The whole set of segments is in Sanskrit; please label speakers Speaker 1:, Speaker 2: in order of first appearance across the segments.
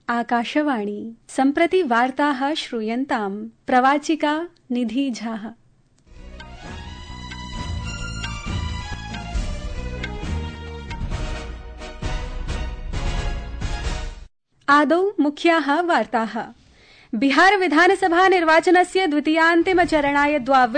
Speaker 1: आकाशवाणी सम्प्रति वार्ताः श्रूयन्ताम् प्रवाचिका निधि झाः। आदौ मुख्याः वार्ताः। बिहार विधानसभा निर्वाचनस्य द्वितीयान्तिमचरणाय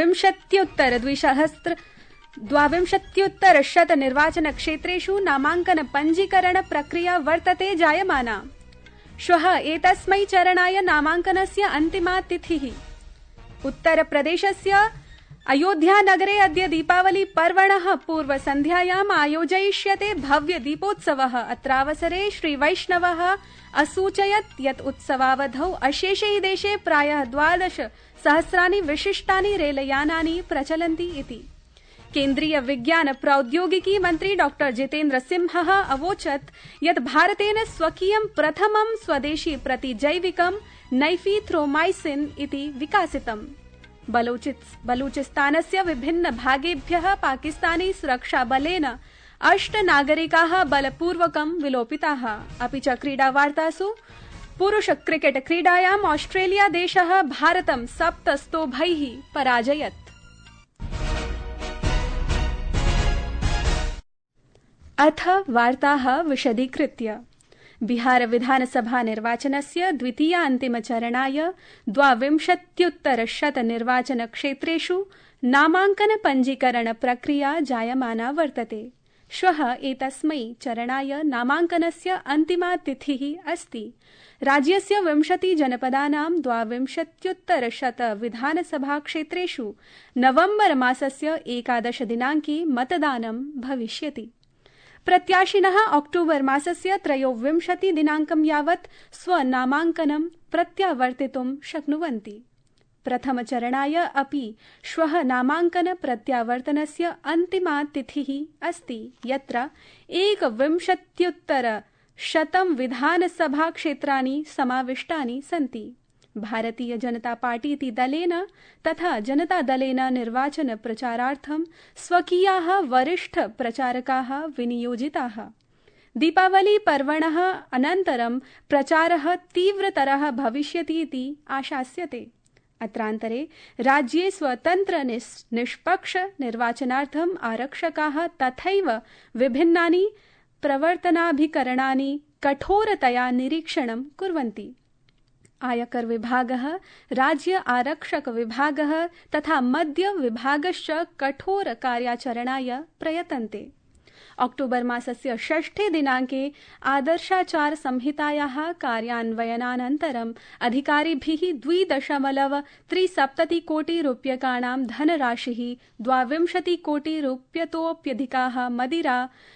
Speaker 1: 22,100 निर्वाचनक्षेत्रेषु नामाङ्कन पञ्जीकरण प्रक्रिया वर्तते जायमाना। श्वः एतस्मै चरणाय नामाङ्कनस्य अन्तिमा तिथिः। उत्तरप्रदेशस्य अयोध्यानगरे अद्य दीपावली पर्वणः पूर्वसन्ध्यायाम् आयोजयिष्यते भव्य दीपोत्सवः। अत्रावसरे श्रीवैष्णवः असूचयत् यत् उत्सवावधौ अशेषे देशे प्रायः 12,000 विशिष्टानि रेलयानानि प्रचलन्ति इति। केन्द्रीय विज्ञान प्रौद्योगिकी मन्त्री डॉ जितेन्द्र सिंहः अवोचत् यत् भारतेन स्वकीयं प्रथमं स्वदेशी प्रतिजैविकं नैफीथ्रोमाइसिन् इति विकासितम्। बलूचिस्तानस्य विभिन्न भागेभ्यः पाकिस्तानी सुरक्षाबलेन 8 नागरिकाः बलपूर्वकं विलोपिताः। अपि च क्रीडावार्तासु पुरुष क्रिकेट क्रीडायाम् ऑस्ट्रेलिया देशः भारतं 7 स्तोभैः पराजयत्। अथ वार्ताः विशदीकृत्य। बिहार विधानसभा निर्वाचनस्य द्वितीयान्तिमचरणाय 22,100 निर्वाचनक्षेत्रेषु नामाङ्कन पञ्जीकरण प्रक्रिया जायमाना वर्तते। श्वः एतस्मै चरणाय नामाङ्कनस्य अन्तिमा तिथिः अस्ति। राज्यस्य 20 जनपदानां 22,100 विधानसभाक्षेत्रेषु नवम्बर मासस्य 11 दिनाङ्के मतदानं भविष्यति। प्रत्याशिनः अक्टोबर मासस्य 23 दिनाङ्कं यावत् स्वनामाङ्कनं प्रत्यावर्तितुं शक्नुवन्ति। प्रथमचरणाय अपि श्वः नामाङ्कन प्रत्यावर्तनस्य अन्तिमा तिथिः अस्ति, यत्र 21,100 विधानसभाक्षेत्राणि समाविष्टानि सन्ति। भारतीय जनता पार्टीति दलेन तथा जनतादलेन निर्वाचन प्रचारार्थं स्वकीयाः वरिष्ठ प्रचारकाः विनियोजिताः। दीपावली पर्वणः अनन्तरं प्रचारः तीव्रतरः भविष्यति इति आशास्यते। अत्रान्तरे राज्ये स्वतन्त्र निष्पक्ष निर्वाचनार्थम् आरक्षकाः तथैव विभिन्नानि प्रवर्तनाभिकरणानि कठोरतया निरीक्षणं कुर्वन्ति। आयकर विभागः, राज्य आरक्षक विभागः तथा मद्य विभागश्च कठोर कार्याचरणाय प्रयतन्ते। अक्टोबर मासस्य 6 दिनाङ्के आदर्शाचार संहितायाः कार्यान्वयनानन्तरम् अधिकारिभिः 2.73 कोटि रूप्यकाणां धनराशिः, 22 कोटि रूप्यतोऽप्यधिकाः मदिरा,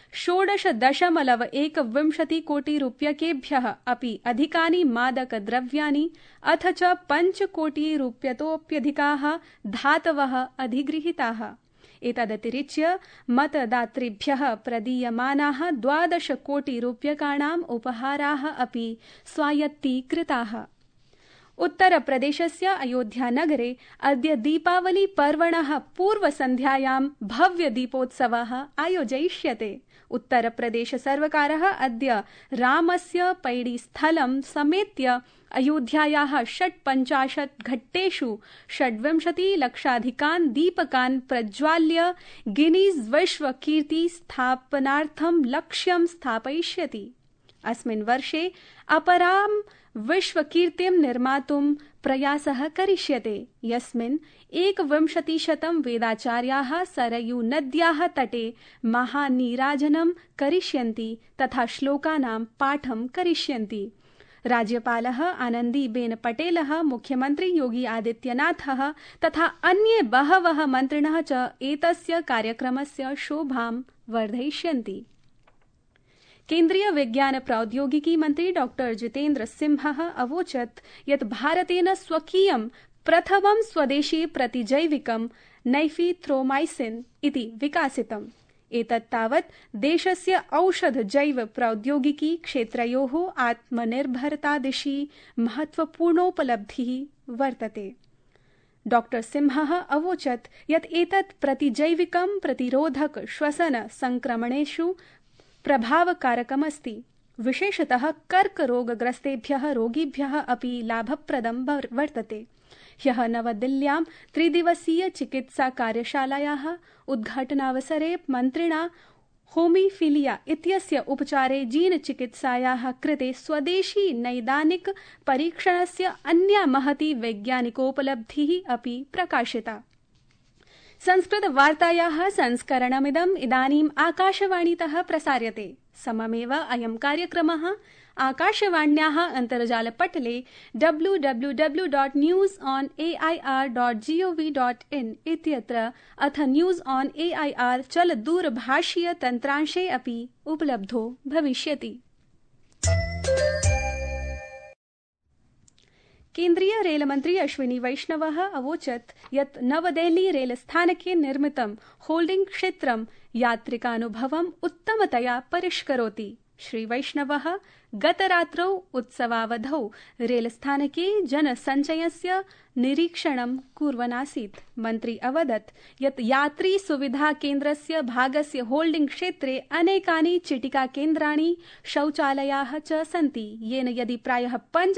Speaker 1: 16.21 कोटि रूप्यकेभ्यः अपि अधिकानि मादकद्रव्याणि अथ च 5 कोटि रूप्यतोऽप्यधिकाः धातवः अधिगृहीताः। एतदतिरिच्य मतदातृभ्यः प्रदीयमानाः 12 कोटि रूप्यकाणाम् उपहाराः अपि स्वायत्तीकृताः। उत्तरप्रदेशस्य अयोध्यानगरे अद्य दीपावली पर्वणः पूर्वसन्ध्यायां भव्य दीपोत्सवः आयोजयिष्यते। उत्तरप्रदेश सर्वकारः अद्य रामस्य पैडीस्थलं समेत्य अयोध्यायाः 56 घट्टेषु 26 लक्षाधिकान् दीपकान् प्रज्वाल्य गिनीस् विश्वकीर्ति स्थापनार्थं लक्ष्यं स्थापयिष्यति। अस्मिन् वर्षे अपरां विश्वकीर्तिं निर्मातुं प्रयासः करिष्यते, यस्मिन् 21% वेदाचार्याः सरयू नद्याः तटे महानीराजनं करिष्यन्ति तथा श्लोकानां पाठं करिष्यन्ति। राज्यपालः आनन्दीबेन पटेलः, मुख्यमन्त्री योगी आदित्यनाथः तथा अन्ये बहवः मन्त्रिणः च एतस्य कार्यक्रमस्य शोभां वर्धयिष्यन्ति। केन्द्रीय विज्ञान प्रौद्योगिकी मन्त्री डॉ जितेन्द्र सिंहः अवोचत् यत् भारतेन स्वकीयं प्रथमं स्वदेशी प्रतिजैविकं नैफीथ्रोमाइसिन् इति विकासितम्। एतत् तावत् देशस्य औषध जैव प्रौद्योगिकी क्षेत्रयोः आत्मनिर्भरतादिशि महत्वपूर्णोपलब्धिः वर्तते। डॉ सिंहः अवोचत् यत् एतत् प्रतिजैविकं प्रतिरोधक श्वसन संक्रमणेषु प्रभावकारकमस्ति। विशेषतः कर्करोगग्रस्तेभ्यः रोगिभ्यः अपि लाभप्रदं वर्तते। ह्यः नवदिल्ल्यां त्रिदिवसीय चिकित्सा कार्यशालायाः उद्घाटनावसरे मन्त्रिणा होमीफिलिया इत्यस्य उपचारे जीन चिकित्सायाः कृते स्वदेशी नैदानिक परीक्षणस्य अन्या महती वैज्ञानिकोपलब्धिः अपि प्रकाशिता। संस्कृतवार्तायाः संस्करणमिदम् इदानीम् आकाशवाणीतः प्रसार्यते। सममेव अयं कार्यक्रमः आकाशवाण्याः अन्तर्जालपटले www.newsonair.gov.in इत्यत्र अथ न्यूज ऑन एआईआर चलदूरभाषीय तन्त्रांशे अपि उपलब्धो भविष्यति। केन्द्रीय रेलमन्त्री अश्विनी वैष्णवः अवोचत् यत् नवदेहली रेलस्थानके निर्मितं होल्डिंग क्षेत्रं यात्रिकानुभवम् उत्तमतया परिष्करोति। श्री वैष्णवः गतरात्रौ उत्सवावधौ रेलस्थानके जनसञ्चयस्य निरीक्षणं कुर्वन् आसीत्। मन्त्री अवदत् यत् यात्री सुविधा केन्द्रस्य भागस्य होल्डिंग क्षेत्रे अनेकानि चिटिकाकेन्द्राणि शौचालयाः च सन्ति, येन यदि प्रायः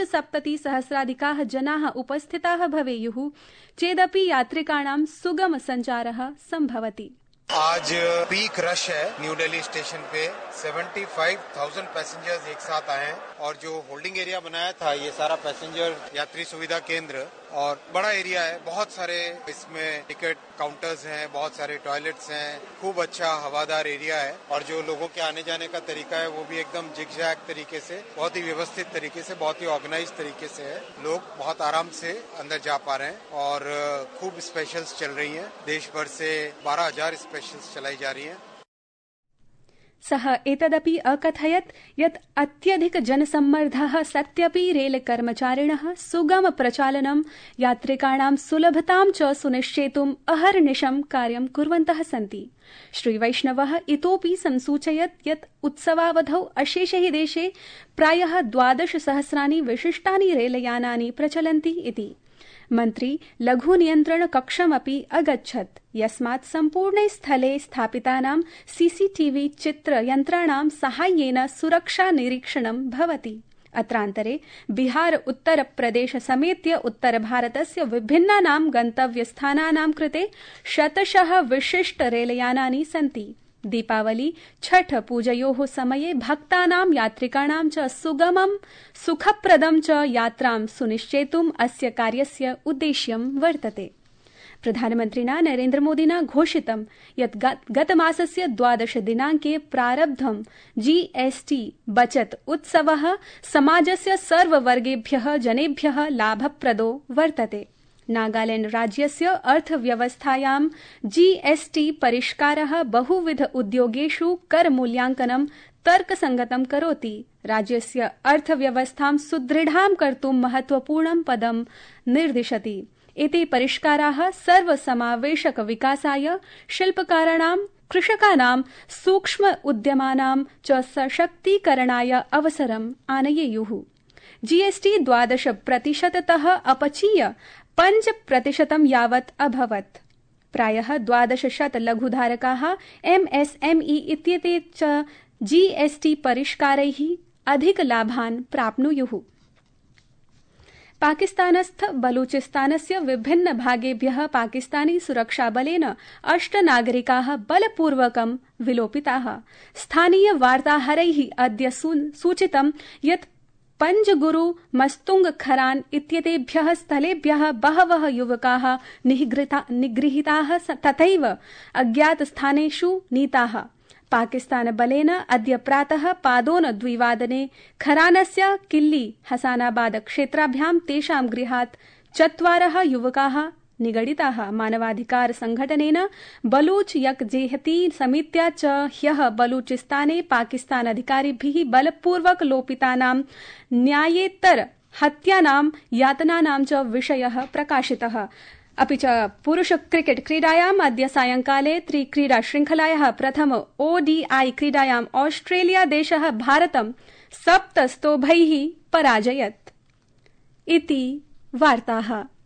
Speaker 1: 75,000 जनाः उपस्थिताः भवेयुः चेदपि यात्रिकाणां सुगम सञ्चारः सम्भवति।
Speaker 2: आज पीक रश है न्यू दिल्ली स्टेशन पे 75,000 पैसेंजर्स एक साथ आए हैं और जो होल्डिंग एरिया बनाया था ये सारा पैसेंजर यात्री सुविधा केंद्र और बड़ा एरिया है, बहुत सारे इसमें टिकट काउंटर्स हैं, बहुत सारे टॉयलेट्स हैं, खूब अच्छा हवादार एरिया है और जो लोगों के आने जाने का तरीका है वो भी एकदम जिगजैग तरीके से, बहुत ही व्यवस्थित तरीके से, बहुत ही ऑर्गेनाइज तरीके से है। लोग बहुत आराम से अंदर जा पा रहे हैं और खूब स्पेशल्स चल रही हैं। देश भर से 12,000 स्पेशल्स चलाई जा रही हैं।
Speaker 1: सः एतदपि अकथयत् यत् अत्यधिक जनसम्मर्दः सत्यपि रेलकर्मचारिणः सुगम प्रचालनं यात्रिकाणां सुलभतां च सुनिश्चेतुम् अहर्निशं कार्यं कुर्वन्तः सन्ति। श्री वैष्णवः इतोपि संसूचयत् यत् उत्सवावधौ अशेषे हि देशे प्रायः 12,000 विशिष्टानि रेलयानानि प्रचलन्ति इति। मन्त्री लघुनियन्त्रण कक्षमपि अगच्छत्, यस्मात् सम्पूर्णे स्थले स्थापितानां सीसीटीवी चित्रयन्त्राणां साहाय्येन सुरक्षा निरीक्षणं भवति। अत्रान्तरे बिहार उत्तरप्रदेश समेत्य उत्तरभारतस्य विभिन्नानां गन्तव्यस्थानानां कृते शतशः विशिष्ट रेलयानानि सन्ति। दीपावली छठ पूजयोः समये भक्तानां यात्रिकाणां च सुगमं सुखप्रदं च यात्रां सुनिश्चेतुम् अस्य कार्यस्य उद्देश्यं वर्तते। प्रधानमन्त्रिणा नरेन्द्रमोदिना घोषितं यत् गतमासस्य 12 दिनाङ्के प्रारब्धं जीएसटी बचत उत्सवः समाजस्य सर्ववर्गेभ्यः जनेभ्यः लाभप्रदो वर्तते। नागालैंड राज्यस्य अर्थव्यवस्थायां जीएसटी परिष्कारः बहुविध उद्योगेषु करमूल्यांकनं तर्कसंगतं करोति, राज्यस्य अर्थव्यवस्थां सुदृढां कर्तुं महत्वपूर्णं पदं निर्दिशति। एते परिष्काराः सर्वसमावेशक विकासाय, शिल्पकाराणां, कृषकाणां, सूक्ष्म उद्यमानां च सशक्तीकरणाय अवसरम् आनयेयुः। जीएसटी 12% अपचीय 5% यावत् अभवत्। प्रायः 1200 लघुधारकाः एमएसएमई इत्येते च जीएसटी परिष्कारैः अधिकलाभान् प्राप्नुयुः। पाकिस्तानस्थ बलूचिस्तानस्य विभिन्न भागेभ्यः पाकिस्तानी सुरक्षाबलेन 8 नागरिकाः बलपूर्वकं विलोपिताः। स्थानीय वार्ताहरैः अद्य सूचितं यत् पंजगुरु मस्तुंग खरान इत्येतेभ्यः स्थलेभ्यः बहवः युवकाः निगृहीताः तथैव अज्ञातस्थानेषु नीताः। पाकिस्तानबलेन अद्य प्रातः पादोन 2 वादने खरानस्य किल्ली हसानाबाद क्षेत्राभ्यां तेषां गृहात् 4 युवकाः निगडिताः। मानवाधिकार संघटनेन बलूच यकजेहती समित्या च ह्यः बलूचिस्ताने पाकिस्तान अधिकारिभिः बलपूर्वक लोपितानां न्यायेतर हत्यानां यातनानां च विषयः प्रकाशितः। अपि च पुरुष क्रिकेट क्रीडायाम् अद्य सायंकाले त्रिक्रीडा श्रृंखलायाः प्रथम ओडीआई क्रीडायाम् ऑस्ट्रेलिया देशः भारतं 7 स्तोभैः पराजयत्। इति वार्ताः।